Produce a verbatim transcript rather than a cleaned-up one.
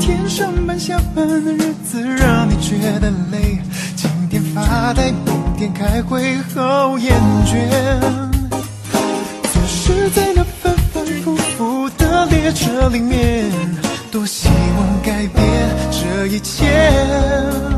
天上班下班的日子让你觉得累，今天发呆，明天开会后厌倦，总是在那反反复复的列车里面，多希望改变这一切。